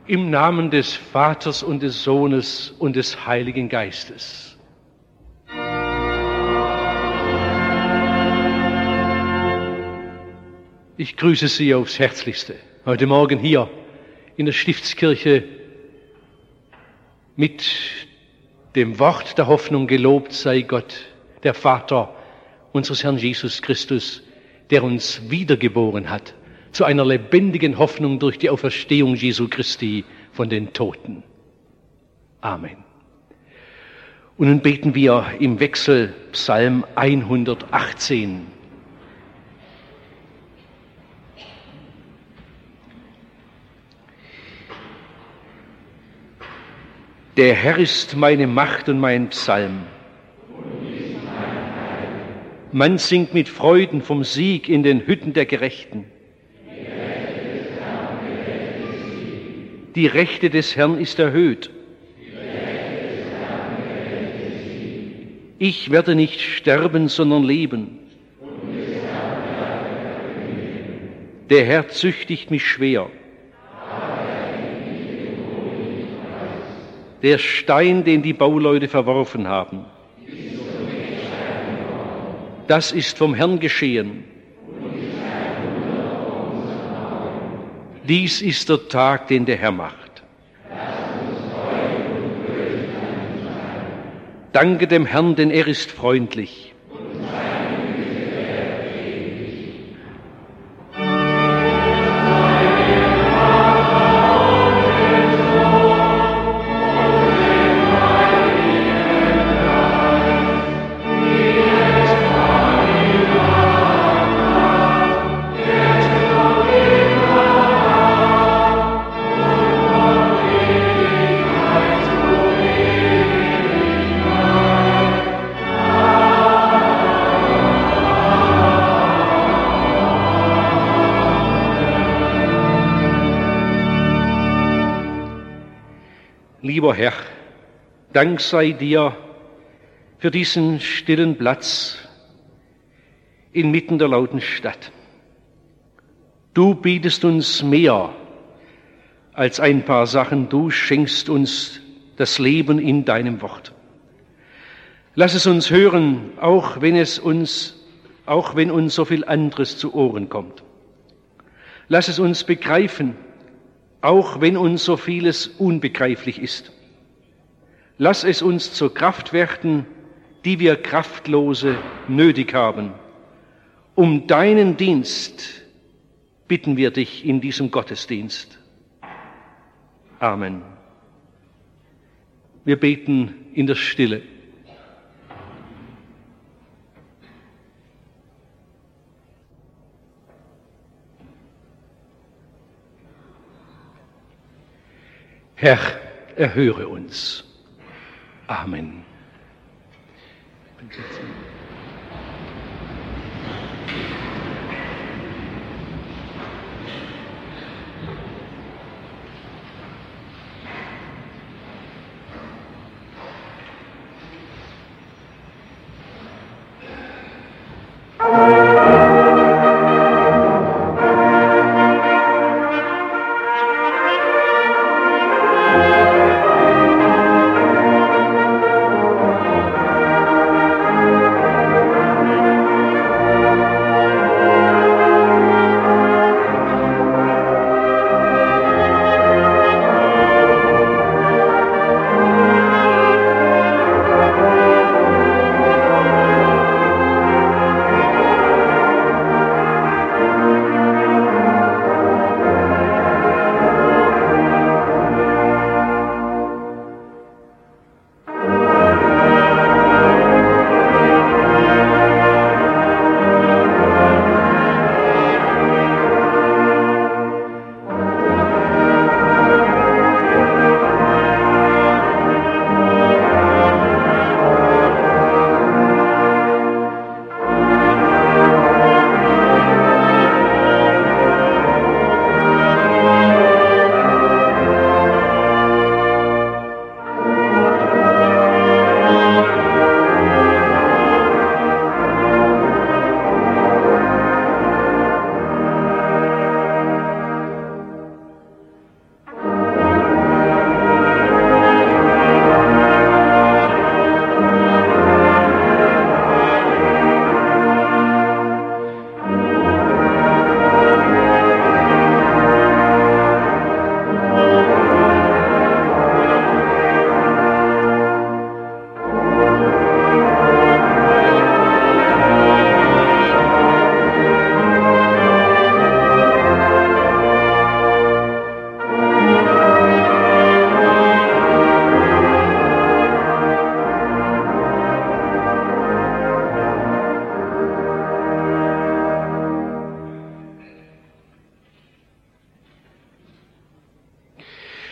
Im Namen des Vaters und des Sohnes und des Heiligen Geistes. Ich grüße Sie aufs Herzlichste heute Morgen hier in der Stiftskirche mit dem Wort der Hoffnung: Gelobt sei Gott, der Vater unseres Herrn Jesus Christus, der uns wiedergeboren hat zu einer lebendigen Hoffnung durch die Auferstehung Jesu Christi von den Toten. Amen. Und nun beten wir im Wechsel Psalm 118. Der Herr ist meine Macht und mein Psalm. Man singt mit Freuden vom Sieg in den Hütten der Gerechten. Die Rechte des Herrn ist erhöht. Ich werde nicht sterben, sondern leben. Der Herr züchtigt mich schwer. Der Stein, den die Bauleute verworfen haben, das ist vom Herrn geschehen. Dies ist der Tag, den der Herr macht. Danke dem Herrn, denn er ist freundlich. Lieber Herr, Dank sei dir für diesen stillen Platz inmitten der lauten Stadt. Du bietest uns mehr als ein paar Sachen, du schenkst uns das Leben in deinem Wort. Lass es uns hören, auch wenn uns so viel anderes zu Ohren kommt. Lass es uns begreifen, auch wenn uns so vieles unbegreiflich ist. Lass es uns zur Kraft werden, die wir Kraftlose nötig haben. Um deinen Dienst bitten wir dich in diesem Gottesdienst. Amen. Wir beten in der Stille. Herr, erhöre uns. Amen.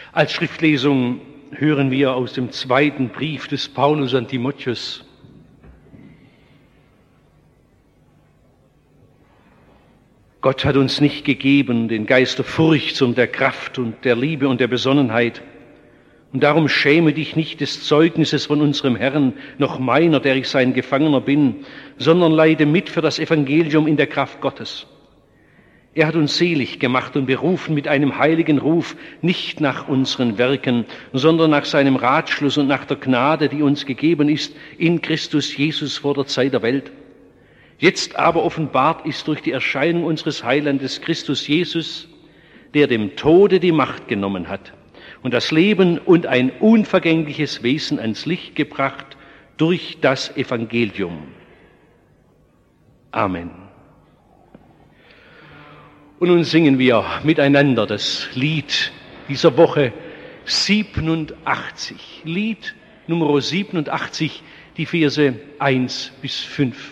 Als Schriftlesung hören wir aus dem 2. Brief des Paulus an Timotheus. Gott hat uns nicht gegeben den Geist der Furcht, sondern der Kraft und der Liebe und der Besonnenheit. Und darum schäme dich nicht des Zeugnisses von unserem Herrn, noch meiner, der ich sein Gefangener bin, sondern leide mit für das Evangelium in der Kraft Gottes. Er hat uns selig gemacht und berufen mit einem heiligen Ruf, nicht nach unseren Werken, sondern nach seinem Ratschluss und nach der Gnade, die uns gegeben ist in Christus Jesus vor der Zeit der Welt. Jetzt aber offenbart ist durch die Erscheinung unseres Heilandes Christus Jesus, der dem Tode die Macht genommen hat und das Leben und ein unvergängliches Wesen ans Licht gebracht durch das Evangelium. Amen. Und nun singen wir miteinander das Lied dieser Woche 87. Lied Nummer 87, die Verse 1 bis 5.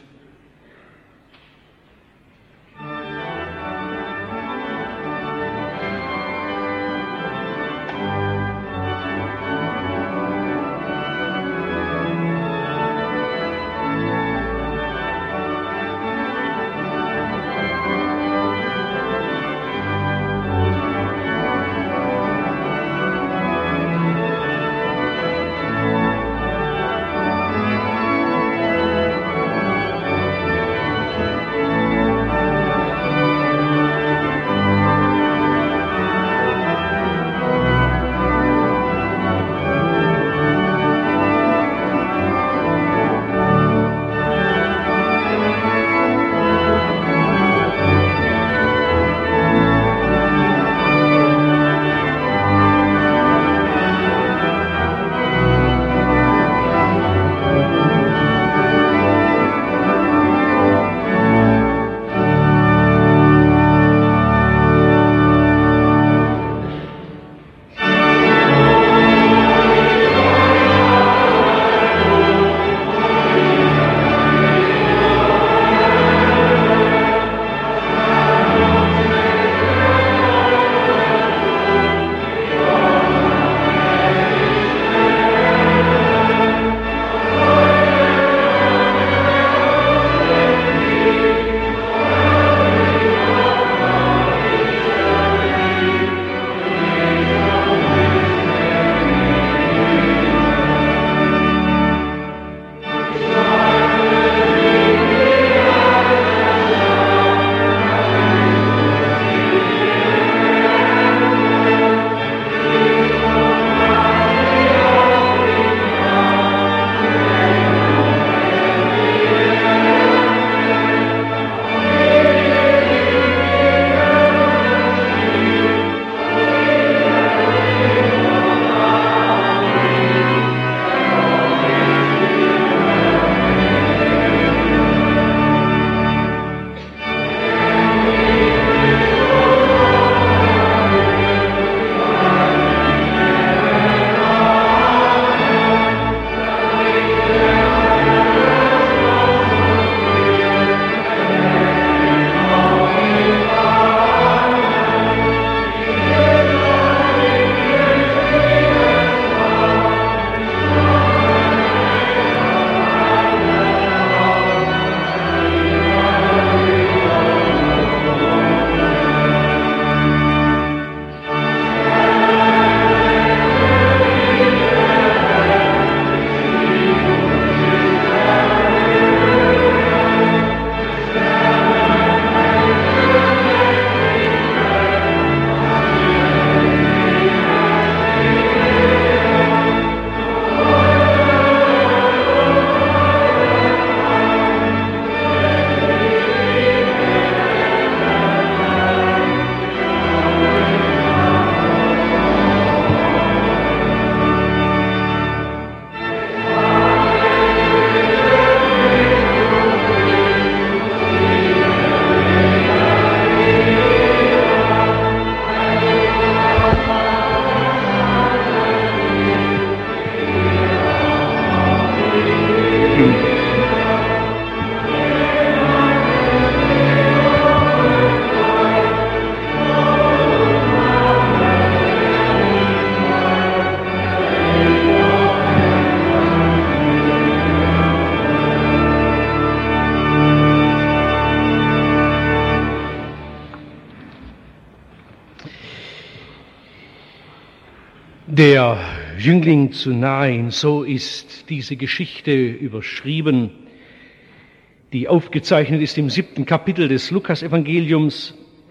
Der Jüngling zu Nain, so ist diese Geschichte überschrieben, die aufgezeichnet ist im 7. Kapitel des Lukas-Evangeliums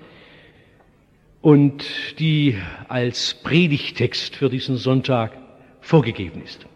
und die als Predigttext für diesen Sonntag vorgegeben ist.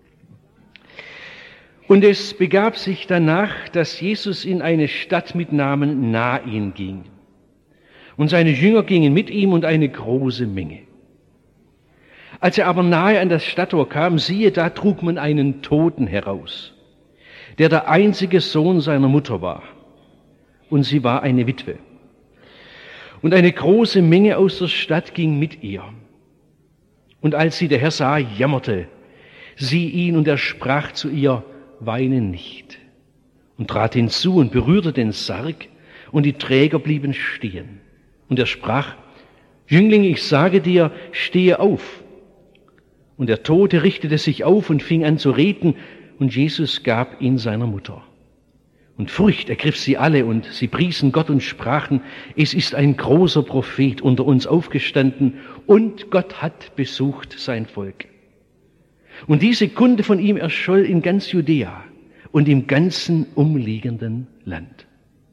Und es begab sich danach, dass Jesus in eine Stadt mit Namen Nain ging. Und seine Jünger gingen mit ihm und eine große Menge. Als er aber nahe an das Stadttor kam, siehe, da trug man einen Toten heraus, der einzige Sohn seiner Mutter war. Und sie war eine Witwe. Und eine große Menge aus der Stadt ging mit ihr. Und als sie der Herr sah, jammerte sie ihn, und er sprach zu ihr, weine nicht. Und trat hinzu und berührte den Sarg, und die Träger blieben stehen. Und er sprach, Jüngling, ich sage dir, stehe auf. Und der Tote richtete sich auf und fing an zu reden, und Jesus gab ihn seiner Mutter. Und Furcht ergriff sie alle, und sie priesen Gott und sprachen, es ist ein großer Prophet unter uns aufgestanden, und Gott hat besucht sein Volk. Und diese Kunde von ihm erscholl in ganz Judäa und im ganzen umliegenden Land.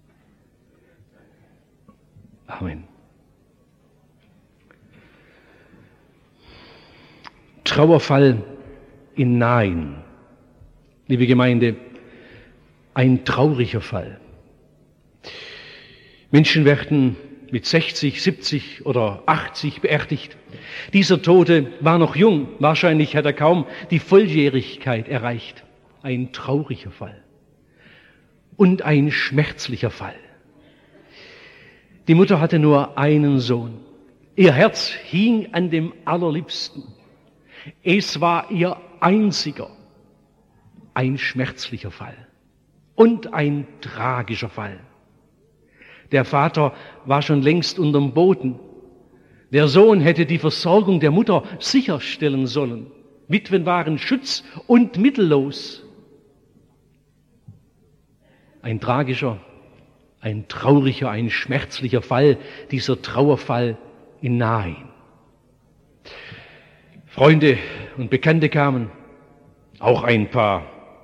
Amen. Trauerfall in Nain. Liebe Gemeinde, ein trauriger Fall. Menschen werden mit 60, 70 oder 80 beerdigt. Dieser Tote war noch jung, wahrscheinlich hat er kaum die Volljährigkeit erreicht. Ein trauriger Fall und ein schmerzlicher Fall. Die Mutter hatte nur einen Sohn. Ihr Herz hing an dem Allerliebsten. Es war ihr einziger. Ein schmerzlicher Fall und ein tragischer Fall. Der Vater war schon längst unterm Boden. Der Sohn hätte die Versorgung der Mutter sicherstellen sollen. Witwen waren schutz- und mittellos. Ein tragischer, ein trauriger, ein schmerzlicher Fall, dieser Trauerfall in Nain. Freunde und Bekannte kamen, auch ein paar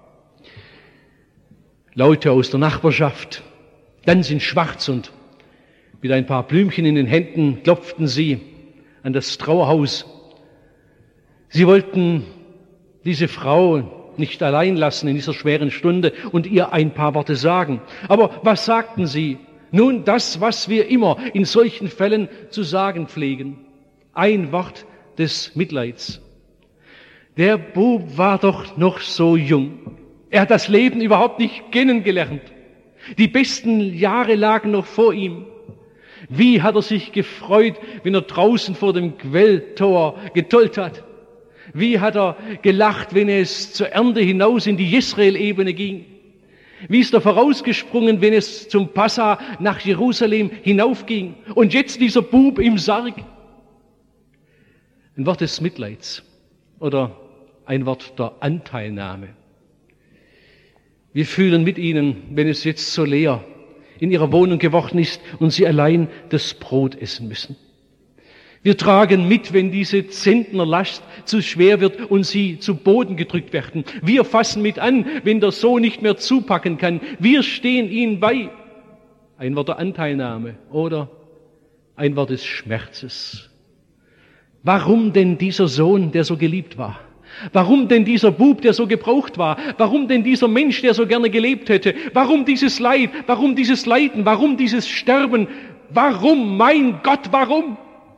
Leute aus der Nachbarschaft, ganz in Schwarz, und mit ein paar Blümchen in den Händen klopften sie an das Trauerhaus. Sie wollten diese Frau nicht allein lassen in dieser schweren Stunde und ihr ein paar Worte sagen. Aber was sagten sie? Nun, das, was wir immer in solchen Fällen zu sagen pflegen. Ein Wort des Mitleids. Der Bub war doch noch so jung. Er hat das Leben überhaupt nicht kennengelernt. Die besten Jahre lagen noch vor ihm. Wie hat er sich gefreut, wenn er draußen vor dem Quelltor getollt hat. Wie hat er gelacht, wenn es zur Ernte hinaus in die Jesrael-Ebene ging. Wie ist er vorausgesprungen, wenn es zum Passa nach Jerusalem hinaufging. Und jetzt dieser Bub im Sarg. Ein Wort des Mitleids oder ein Wort der Anteilnahme. Wir fühlen mit ihnen, wenn es jetzt so leer in ihrer Wohnung geworden ist und sie allein das Brot essen müssen. Wir tragen mit, wenn diese Zentnerlast zu schwer wird und sie zu Boden gedrückt werden. Wir fassen mit an, wenn der Sohn nicht mehr zupacken kann. Wir stehen ihnen bei. Ein Wort der Anteilnahme oder ein Wort des Schmerzes. Warum denn dieser Sohn, der so geliebt war? Warum denn dieser Bub, der so gebraucht war? Warum denn dieser Mensch, der so gerne gelebt hätte? Warum dieses Leid? Warum dieses Leiden? Warum dieses Sterben? Warum, mein Gott, warum?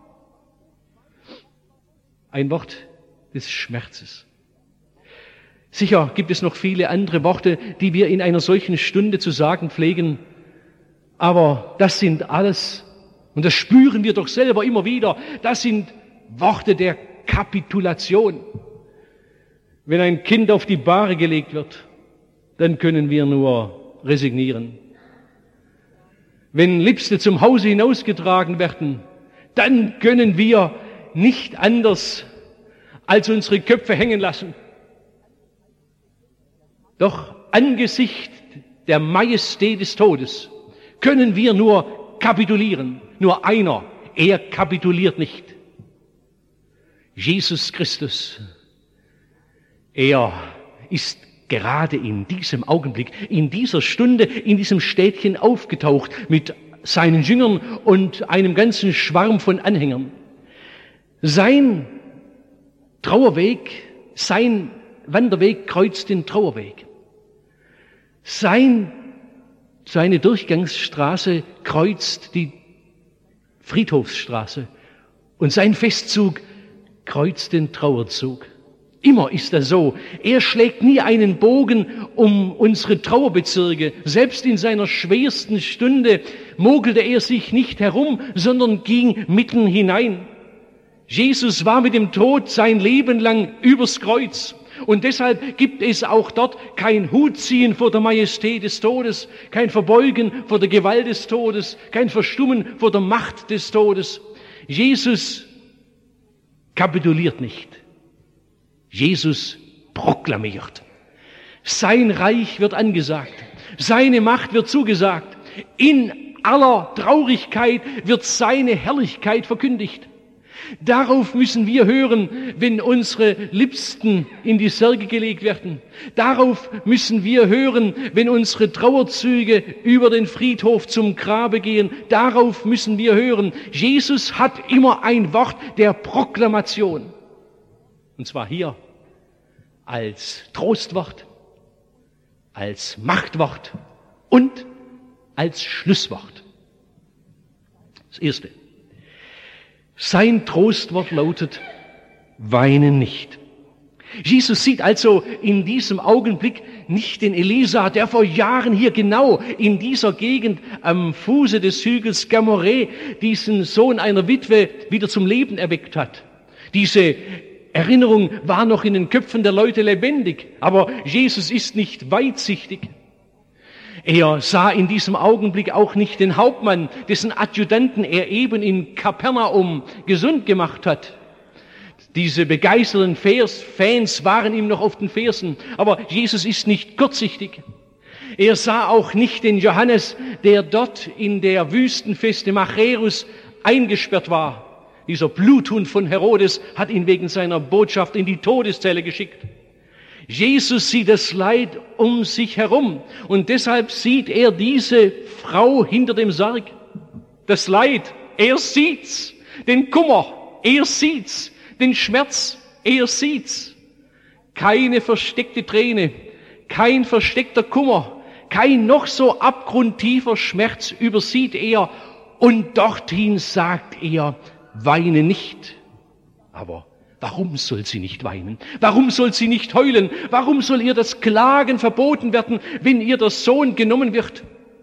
Ein Wort des Schmerzes. Sicher gibt es noch viele andere Worte, die wir in einer solchen Stunde zu sagen pflegen. Aber das sind alles, und das spüren wir doch selber immer wieder, das sind Worte der Kapitulation. Wenn ein Kind auf die Bahre gelegt wird, dann können wir nur resignieren. Wenn Liebste zum Hause hinausgetragen werden, dann können wir nicht anders als unsere Köpfe hängen lassen. Doch angesichts der Majestät des Todes können wir nur kapitulieren. Nur einer, er kapituliert nicht. Jesus Christus, er ist gerade in diesem Augenblick, in dieser Stunde, in diesem Städtchen aufgetaucht mit seinen Jüngern und einem ganzen Schwarm von Anhängern. Sein Trauerweg, sein Wanderweg kreuzt den Trauerweg. Seine Durchgangsstraße kreuzt die Friedhofsstraße und sein Festzug kreuzt den Trauerzug. Immer ist das so. Er schlägt nie einen Bogen um unsere Trauerbezirke. Selbst in seiner schwersten Stunde mogelte er sich nicht herum, sondern ging mitten hinein. Jesus war mit dem Tod sein Leben lang übers Kreuz. Und deshalb gibt es auch dort kein Hutziehen vor der Majestät des Todes, kein Verbeugen vor der Gewalt des Todes, kein Verstummen vor der Macht des Todes. Jesus kapituliert nicht. Jesus proklamiert. Sein Reich wird angesagt. Seine Macht wird zugesagt. In aller Traurigkeit wird seine Herrlichkeit verkündigt. Darauf müssen wir hören, wenn unsere Liebsten in die Särge gelegt werden. Darauf müssen wir hören, wenn unsere Trauerzüge über den Friedhof zum Grabe gehen. Darauf müssen wir hören. Jesus hat immer ein Wort der Proklamation. Und zwar hier als Trostwort, als Machtwort und als Schlusswort. Das Erste. Sein Trostwort lautet, weine nicht. Jesus sieht also in diesem Augenblick nicht den Elisa, der vor Jahren hier genau in dieser Gegend am Fuße des Hügels Gamorrhe diesen Sohn einer Witwe wieder zum Leben erweckt hat. Diese Erinnerung war noch in den Köpfen der Leute lebendig, aber Jesus ist nicht weitsichtig. Er sah in diesem Augenblick auch nicht den Hauptmann, dessen Adjutanten er eben in Kapernaum gesund gemacht hat. Diese begeisterten Fans waren ihm noch auf den Fersen, aber Jesus ist nicht kurzsichtig. Er sah auch nicht den Johannes, der dort in der Wüstenfeste Machaerus eingesperrt war. Dieser Bluthund von Herodes hat ihn wegen seiner Botschaft in die Todeszelle geschickt. Jesus sieht das Leid um sich herum und deshalb sieht er diese Frau hinter dem Sarg. Das Leid, er sieht's. Den Kummer, er sieht's. Den Schmerz, er sieht's. Keine versteckte Träne, kein versteckter Kummer, kein noch so abgrundtiefer Schmerz übersieht er und dorthin sagt er, weine nicht. Aber warum soll sie nicht weinen? Warum soll sie nicht heulen? Warum soll ihr das Klagen verboten werden, wenn ihr der Sohn genommen wird?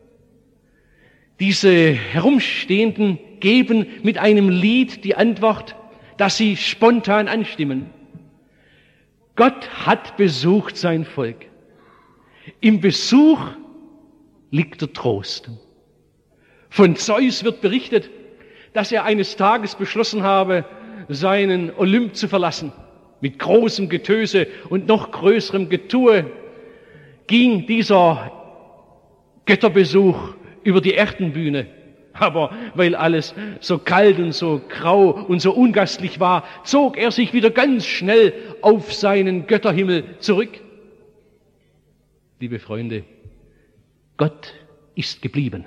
Diese Herumstehenden geben mit einem Lied die Antwort, dass sie spontan anstimmen. Gott hat besucht sein Volk. Im Besuch liegt der Trost. Von Zeus wird berichtet, dass er eines Tages beschlossen habe, seinen Olymp zu verlassen. Mit großem Getöse und noch größerem Getue ging dieser Götterbesuch über die Erdenbühne. Aber weil alles so kalt und so grau und so ungastlich war, zog er sich wieder ganz schnell auf seinen Götterhimmel zurück. Liebe Freunde, Gott ist geblieben.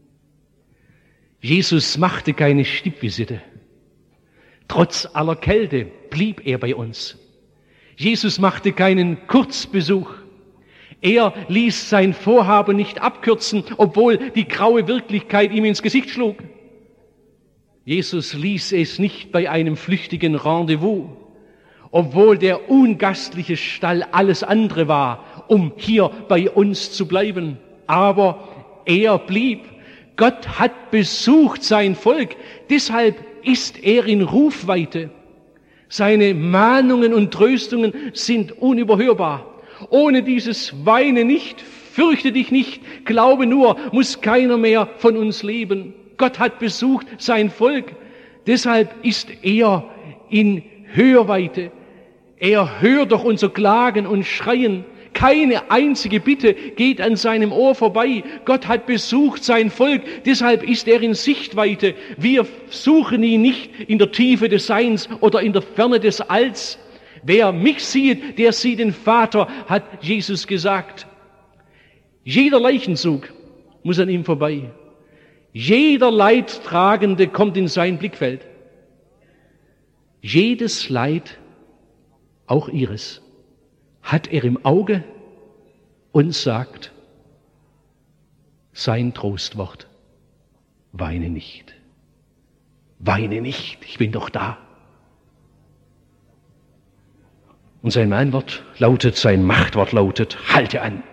Jesus machte keine Stippvisite. Trotz aller Kälte blieb er bei uns. Jesus machte keinen Kurzbesuch. Er ließ sein Vorhaben nicht abkürzen, obwohl die graue Wirklichkeit ihm ins Gesicht schlug. Jesus ließ es nicht bei einem flüchtigen Rendezvous, obwohl der ungastliche Stall alles andere war, um hier bei uns zu bleiben. Aber er blieb. Gott hat besucht sein Volk, deshalb ist er in Rufweite. Seine Mahnungen und Tröstungen sind unüberhörbar. Ohne dieses Weine nicht, fürchte dich nicht, glaube nur, muss keiner mehr von uns leben. Gott hat besucht sein Volk, deshalb ist er in Hörweite. Er hört doch unser Klagen und Schreien. Keine einzige Bitte geht an seinem Ohr vorbei. Gott hat besucht sein Volk, deshalb ist er in Sichtweite. Wir suchen ihn nicht in der Tiefe des Seins oder in der Ferne des Alls. Wer mich sieht, der sieht den Vater, hat Jesus gesagt. Jeder Leichenzug muss an ihm vorbei. Jeder Leidtragende kommt in sein Blickfeld. Jedes Leid, auch ihres, hat er im Auge und sagt sein Trostwort: Weine nicht, weine nicht, ich bin doch da. Und sein Mahnwort lautet, sein Machtwort lautet: Halte an.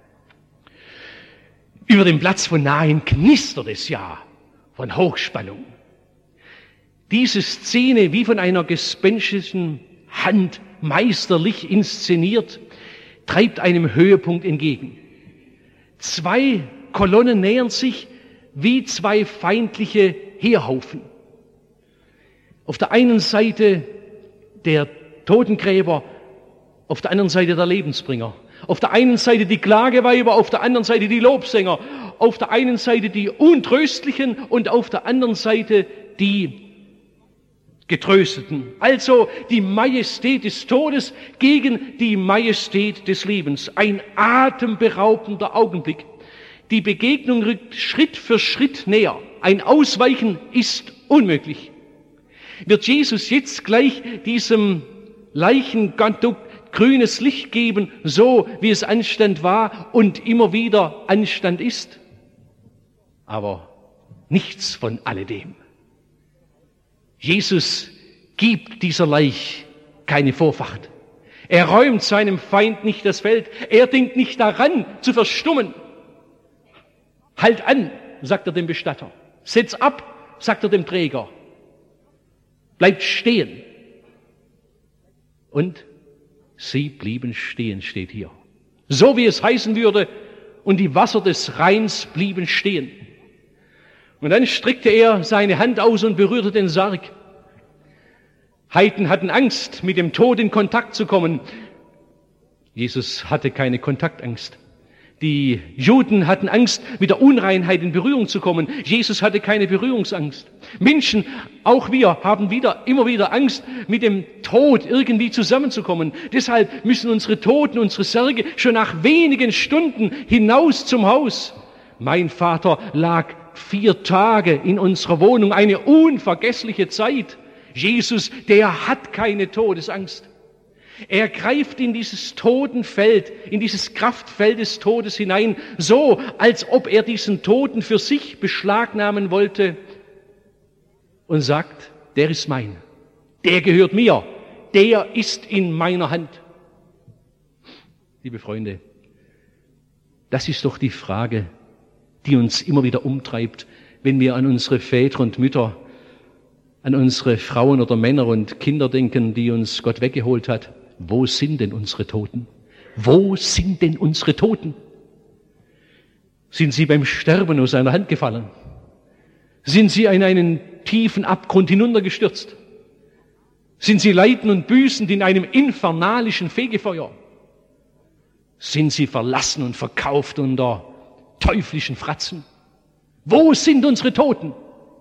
Über dem Platz von Nain knistert es ja von Hochspannung. Diese Szene, wie von einer gespenstischen Hand meisterlich inszeniert, treibt einem Höhepunkt entgegen. Zwei Kolonnen nähern sich wie zwei feindliche Heerhaufen. Auf der einen Seite der Totengräber, auf der anderen Seite der Lebensbringer. Auf der einen Seite die Klageweiber, auf der anderen Seite die Lobsänger. Auf der einen Seite die Untröstlichen und auf der anderen Seite die Getrösteten. Also die Majestät des Todes gegen die Majestät des Lebens. Ein atemberaubender Augenblick. Die Begegnung rückt Schritt für Schritt näher. Ein Ausweichen ist unmöglich. Wird Jesus jetzt gleich diesem Leichenkondukt grünes Licht geben, so wie es Anstand war und immer wieder Anstand ist? Aber nichts von alledem. Jesus gibt dieser Leich keine Vorfahrt. Er räumt seinem Feind nicht das Feld. Er denkt nicht daran, zu verstummen. Halt an, sagt er dem Bestatter. Setz ab, sagt er dem Träger. Bleibt stehen. Und sie blieben stehen, steht hier. So wie es heißen würde, und die Wasser des Rheins blieben stehen. Und dann streckte er seine Hand aus und berührte den Sarg. Heiden hatten Angst, mit dem Tod in Kontakt zu kommen. Jesus hatte keine Kontaktangst. Die Juden hatten Angst, mit der Unreinheit in Berührung zu kommen. Jesus hatte keine Berührungsangst. Menschen, auch wir, haben immer wieder Angst, mit dem Tod irgendwie zusammenzukommen. Deshalb müssen unsere Toten, unsere Särge schon nach wenigen Stunden hinaus zum Haus. Mein Vater lag 4 Tage in unserer Wohnung, eine unvergessliche Zeit. Jesus, der hat keine Todesangst. Er greift in dieses Totenfeld, in dieses Kraftfeld des Todes hinein, so als ob er diesen Toten für sich beschlagnahmen wollte und sagt: Der ist mein, der gehört mir, der ist in meiner Hand. Liebe Freunde, das ist doch die Frage, die uns immer wieder umtreibt, wenn wir an unsere Väter und Mütter, an unsere Frauen oder Männer und Kinder denken, die uns Gott weggeholt hat. Wo sind denn unsere Toten? Wo sind denn unsere Toten? Sind sie beim Sterben aus seiner Hand gefallen? Sind sie in einen tiefen Abgrund hinuntergestürzt? Sind sie leidend und büßend in einem infernalischen Fegefeuer? Sind sie verlassen und verkauft unter teuflischen Fratzen? Wo sind unsere Toten?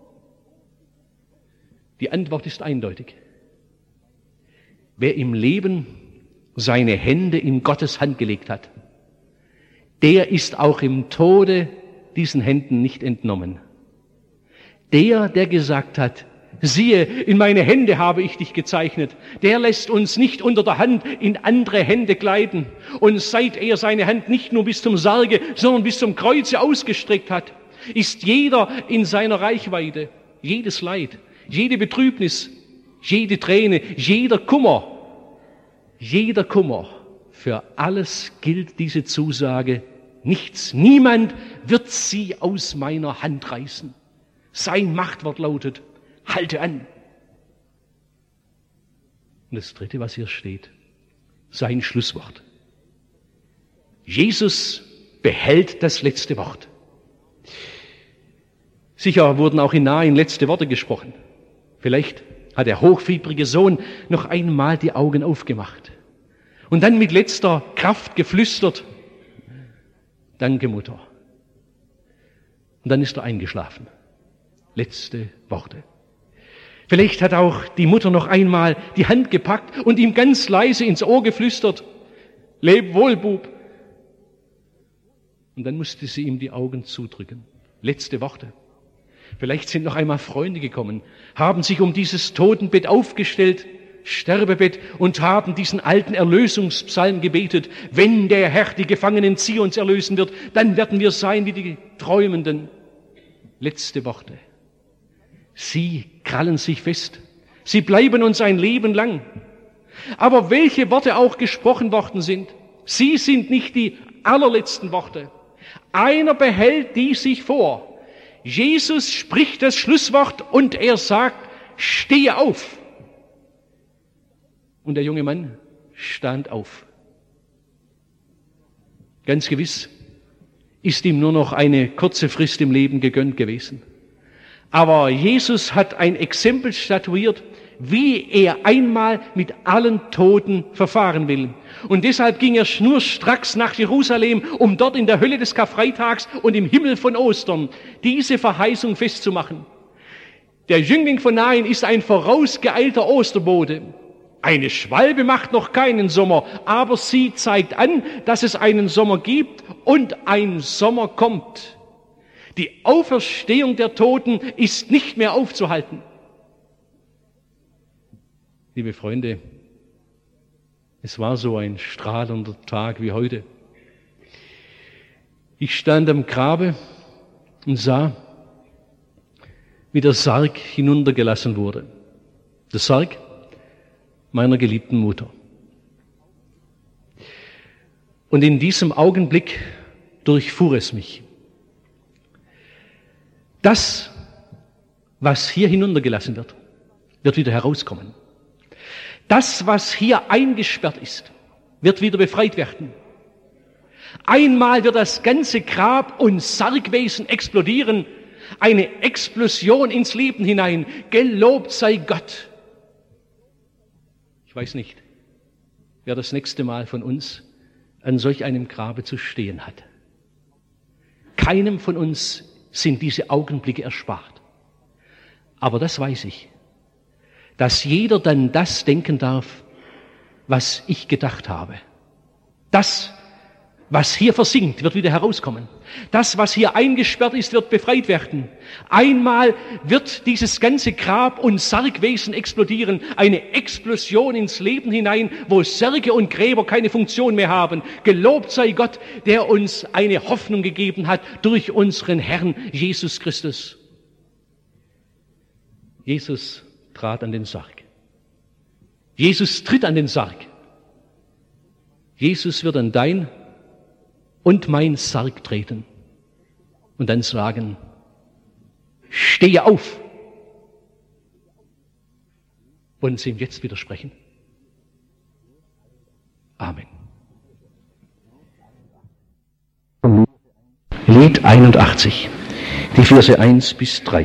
Die Antwort ist eindeutig. Wer im Leben seine Hände in Gottes Hand gelegt hat, der ist auch im Tode diesen Händen nicht entnommen. Der gesagt hat: Siehe, in meine Hände habe ich dich gezeichnet, der lässt uns nicht unter der Hand in andere Hände gleiten. Und seit er seine Hand nicht nur bis zum Sarge, sondern bis zum Kreuze ausgestreckt hat, ist jeder in seiner Reichweite. Jedes Leid, jede Betrübnis, jede Träne, jeder Kummer, für alles gilt diese Zusage: Nichts, niemand wird sie aus meiner Hand reißen. Sein Machtwort lautet: Halte an. Und das Dritte, was hier steht, sein Schlusswort. Jesus behält das letzte Wort. Sicher wurden auch in Nain letzte Worte gesprochen. Vielleicht hat der hochfiebrige Sohn noch einmal die Augen aufgemacht. Und dann mit letzter Kraft geflüstert, danke Mutter. Und dann ist er eingeschlafen. Letzte Worte. Vielleicht hat auch die Mutter noch einmal die Hand gepackt und ihm ganz leise ins Ohr geflüstert, leb wohl, Bub. Und dann musste sie ihm die Augen zudrücken. Letzte Worte. Vielleicht sind noch einmal Freunde gekommen, haben sich um dieses Totenbett aufgestellt, Sterbebett, und haben diesen alten Erlösungspsalm gebetet. Wenn der Herr die Gefangenen Zions erlösen wird, dann werden wir sein wie die Träumenden. Letzte Worte. Sie krallen sich fest. Sie bleiben uns ein Leben lang. Aber welche Worte auch gesprochen worden sind, sie sind nicht die allerletzten Worte. Einer behält die sich vor. Jesus spricht das Schlusswort und er sagt, stehe auf. Und der junge Mann stand auf. Ganz gewiss ist ihm nur noch eine kurze Frist im Leben gegönnt gewesen. Aber Jesus hat ein Exempel statuiert, wie er einmal mit allen Toten verfahren will. Und deshalb ging er schnurstracks nach Jerusalem, um dort in der Hölle des Karfreitags und im Himmel von Ostern diese Verheißung festzumachen. Der Jüngling von Nain ist ein vorausgeeilter Osterbote. Eine Schwalbe macht noch keinen Sommer, aber sie zeigt an, dass es einen Sommer gibt und ein Sommer kommt. Die Auferstehung der Toten ist nicht mehr aufzuhalten. Liebe Freunde, es war so ein strahlender Tag wie heute. Ich stand am Grabe und sah, wie der Sarg hinuntergelassen wurde. Der Sarg meiner geliebten Mutter. Und in diesem Augenblick durchfuhr es mich. Das, was hier hinuntergelassen wird, wird wieder herauskommen. Das, was hier eingesperrt ist, wird wieder befreit werden. Einmal wird das ganze Grab- und Sargwesen explodieren, eine Explosion ins Leben hinein. Gelobt sei Gott. Ich weiß nicht, wer das nächste Mal von uns an solch einem Grabe zu stehen hat. Keinem von uns sind diese Augenblicke erspart. Aber das weiß ich, dass jeder dann das denken darf, was ich gedacht habe. Das, was hier versinkt, wird wieder herauskommen. Das, was hier eingesperrt ist, wird befreit werden. Einmal wird dieses ganze Grab- und Sargwesen explodieren. Eine Explosion ins Leben hinein, wo Särge und Gräber keine Funktion mehr haben. Gelobt sei Gott, der uns eine Hoffnung gegeben hat durch unseren Herrn Jesus Christus. Jesus trat an den Sarg. Jesus tritt an den Sarg. Jesus wird an dein und mein Sarg treten und dann sagen, stehe auf. Wollen Sie ihm jetzt widersprechen? Amen. Lied 81, die Verse 1 bis 3.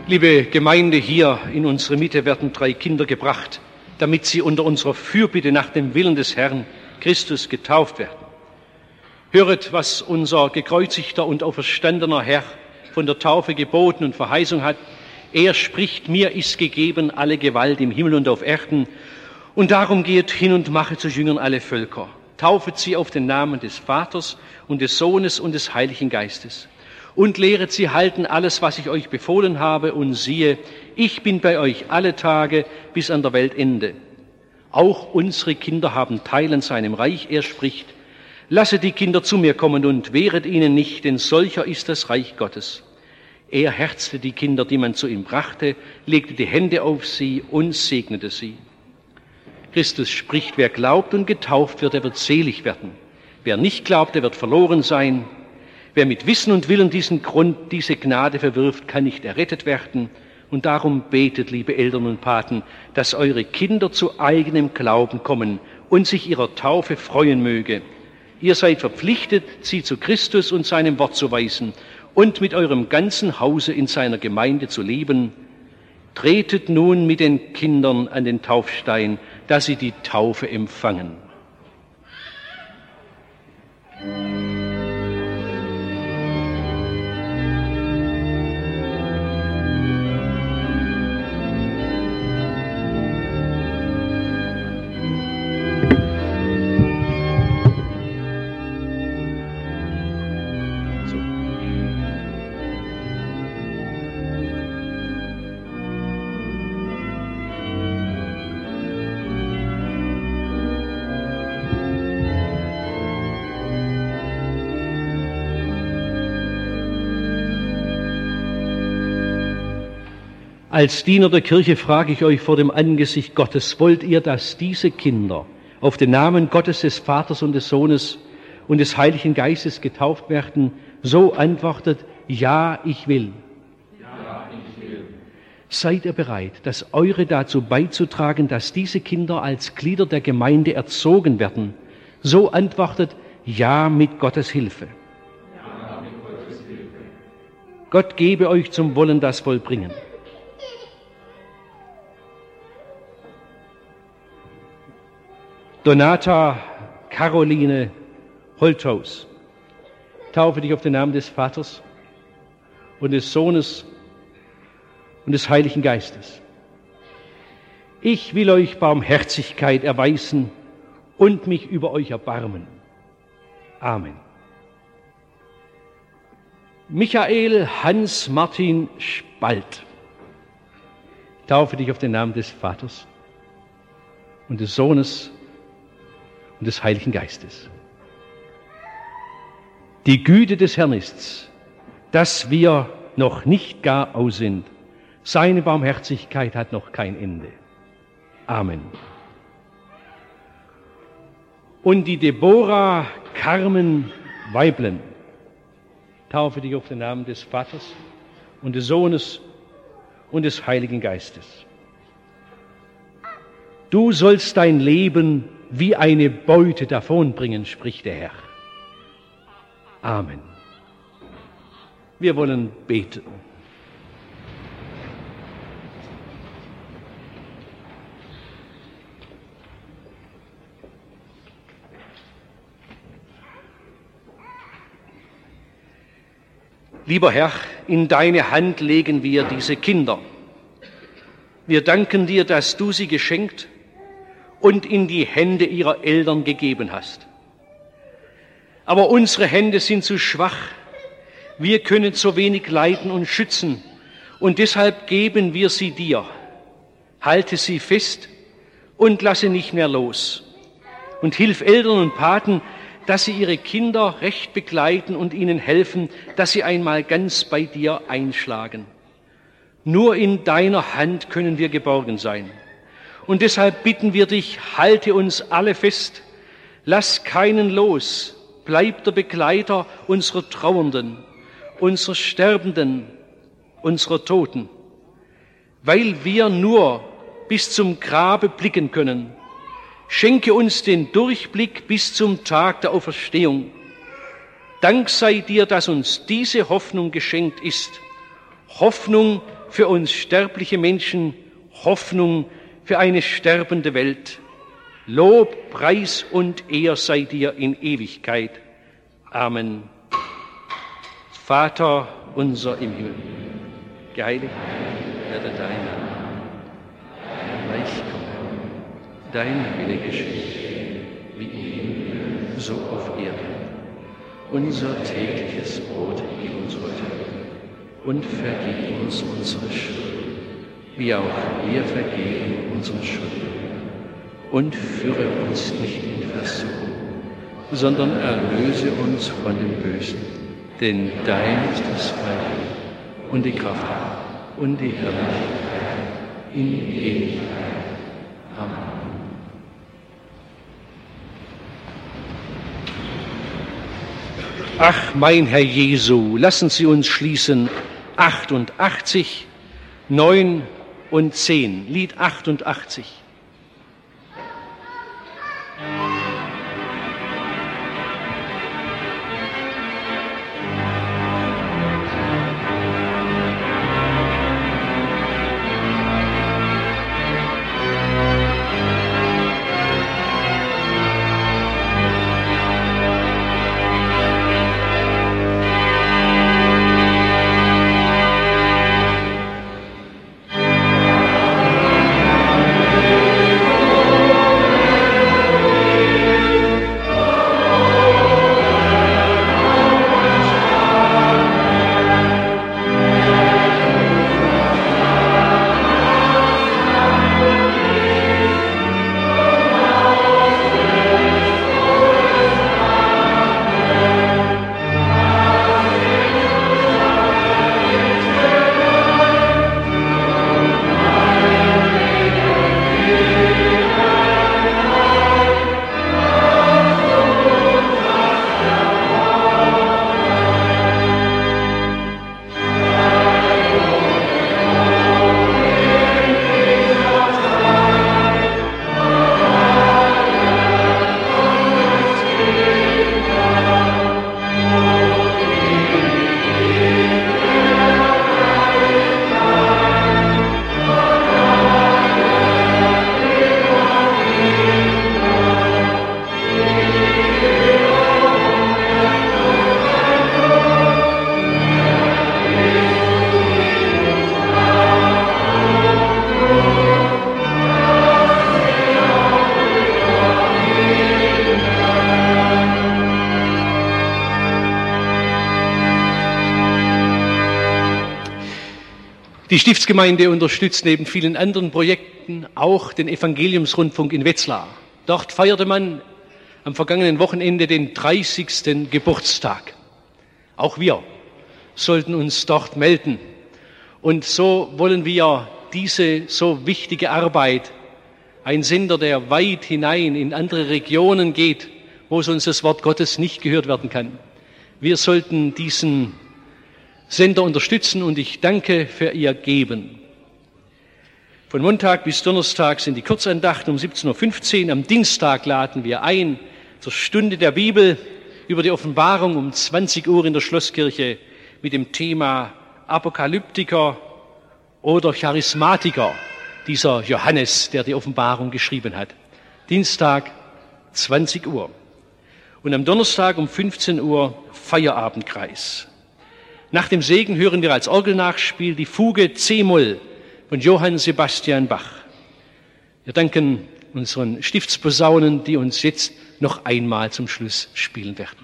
Liebe Gemeinde, hier in unsere Mitte werden 3 Kinder gebracht, damit sie unter unserer Fürbitte nach dem Willen des Herrn Christus getauft werden. Höret, was unser gekreuzigter und auferstandener Herr von der Taufe geboten und Verheißung hat. Er spricht, mir ist gegeben alle Gewalt im Himmel und auf Erden. Und darum geht hin und mache zu Jüngern alle Völker. Taufet sie auf den Namen des Vaters und des Sohnes und des Heiligen Geistes. Und lehret sie halten alles, was ich euch befohlen habe. Und siehe, ich bin bei euch alle Tage bis an der Weltende. Auch unsere Kinder haben Teil an seinem Reich. Er spricht, lasset die Kinder zu mir kommen und wehret ihnen nicht, denn solcher ist das Reich Gottes. Er herzte die Kinder, die man zu ihm brachte, legte die Hände auf sie und segnete sie. Christus spricht, wer glaubt und getauft wird, der wird selig werden. Wer nicht glaubt, der wird verloren sein. Wer mit Wissen und Willen diese Gnade verwirft, kann nicht errettet werden. Und darum betet, liebe Eltern und Paten, dass eure Kinder zu eigenem Glauben kommen und sich ihrer Taufe freuen möge. Ihr seid verpflichtet, sie zu Christus und seinem Wort zu weisen und mit eurem ganzen Hause in seiner Gemeinde zu leben. Tretet nun mit den Kindern an den Taufstein, dass sie die Taufe empfangen. Als Diener der Kirche frage ich euch vor dem Angesicht Gottes, wollt ihr, dass diese Kinder auf den Namen Gottes des Vaters und des Sohnes und des Heiligen Geistes getauft werden? So antwortet, ja, ich will. Ja, ich will. Seid ihr bereit, das Eure dazu beizutragen, dass diese Kinder als Glieder der Gemeinde erzogen werden? So antwortet, ja, mit Gottes Hilfe. Ja, mit Gottes Hilfe. Gott gebe euch zum Wollen das Vollbringen. Donata Caroline Holthaus, taufe dich auf den Namen des Vaters und des Sohnes und des Heiligen Geistes. Ich will euch Barmherzigkeit erweisen und mich über euch erbarmen. Amen. Michael Hans Martin Spalt, taufe dich auf den Namen des Vaters und des Sohnes und des Heiligen Geistes. Die Güte des Herrn ist's, dass wir noch nicht gar aus sind. Seine Barmherzigkeit hat noch kein Ende. Amen. Und die Deborah Carmen Weiblen, taufe dich auf den Namen des Vaters und des Sohnes und des Heiligen Geistes. Du sollst dein Leben wie eine Beute davonbringen, spricht der Herr. Amen. Wir wollen beten. Lieber Herr, in deine Hand legen wir diese Kinder. Wir danken dir, dass du sie geschenkt und in die Hände ihrer Eltern gegeben hast. Aber unsere Hände sind zu schwach. Wir können so wenig leiten und schützen. Und deshalb geben wir sie dir. Halte sie fest und lasse nicht mehr los. Und hilf Eltern und Paten, dass sie ihre Kinder recht begleiten und ihnen helfen, dass sie einmal ganz bei dir einschlagen. Nur in deiner Hand können wir geborgen sein. Und deshalb bitten wir dich, halte uns alle fest, lass keinen los, bleib der Begleiter unserer Trauernden, unserer Sterbenden, unserer Toten, weil wir nur bis zum Grabe blicken können. Schenke uns den Durchblick bis zum Tag der Auferstehung. Dank sei dir, dass uns diese Hoffnung geschenkt ist. Hoffnung für uns sterbliche Menschen Hoffnung für eine sterbende Welt. Lob, Preis und Ehr sei dir in Ewigkeit. Amen. Vater unser im Himmel, geheiligt werde dein Name, dein Reich komme, dein Wille geschehe, wie im Himmel, so auf Erden. Unser tägliches Brot gib uns heute und vergib uns unsere Schuld, wie auch wir vergeben unseren Schuldigen. Und führe uns nicht in Versuchung, sondern erlöse uns von dem Bösen. Denn dein ist das Reich und die Kraft und die Herrlichkeit in Ewigkeit. Amen. Ach, mein Herr Jesu, lassen Sie uns schließen 88, 9 und 10, Lied 88. Die Stiftsgemeinde unterstützt neben vielen anderen Projekten auch den Evangeliumsrundfunk in Wetzlar. Dort feierte man am vergangenen Wochenende den 30. Geburtstag. Auch wir sollten uns dort melden. Und so wollen wir diese so wichtige Arbeit, ein Sender, der weit hinein in andere Regionen geht, wo sonst das Wort Gottes nicht gehört werden kann. Wir sollten diesen Sender unterstützen und ich danke für Ihr Geben. Von Montag bis Donnerstag sind die Kurzandachten um 17.15 Uhr. Am Dienstag laden wir ein zur Stunde der Bibel über die Offenbarung um 20 Uhr in der Schlosskirche mit dem Thema Apokalyptiker oder Charismatiker, dieser Johannes, der die Offenbarung geschrieben hat. Dienstag 20 Uhr. Und am Donnerstag um 15 Uhr Feierabendkreis. Nach dem Segen hören wir als Orgelnachspiel die Fuge C-Moll von Johann Sebastian Bach. Wir danken unseren Stiftsposaunen, die uns jetzt noch einmal zum Schluss spielen werden.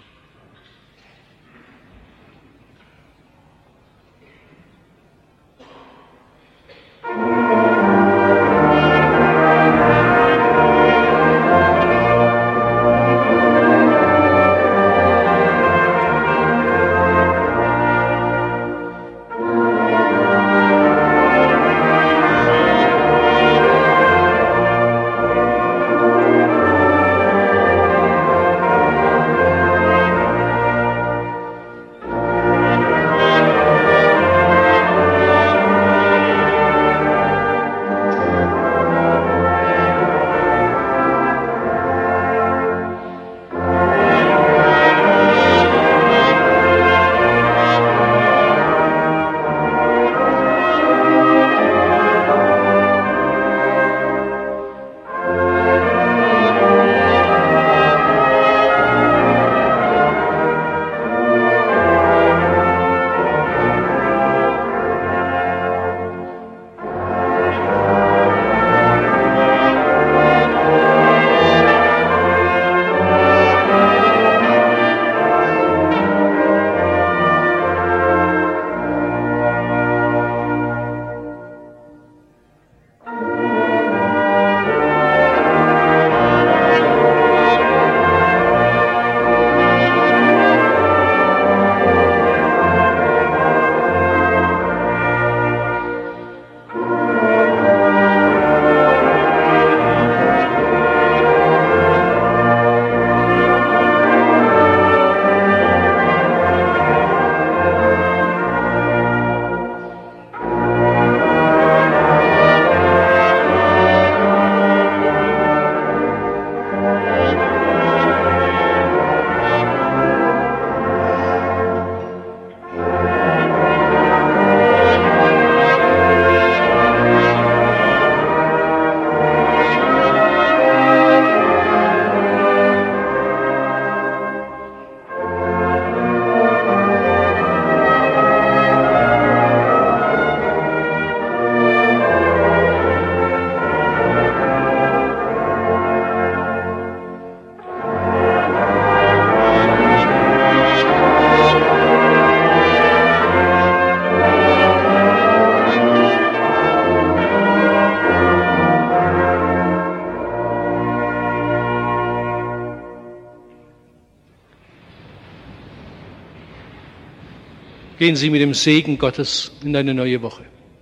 Gehen Sie mit dem Segen Gottes in eine neue Woche.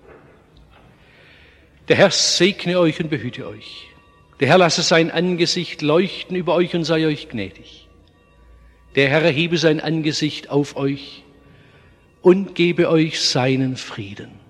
Der Herr segne euch und behüte euch. Der Herr lasse sein Angesicht leuchten über euch und sei euch gnädig. Der Herr erhebe sein Angesicht auf euch und gebe euch seinen Frieden.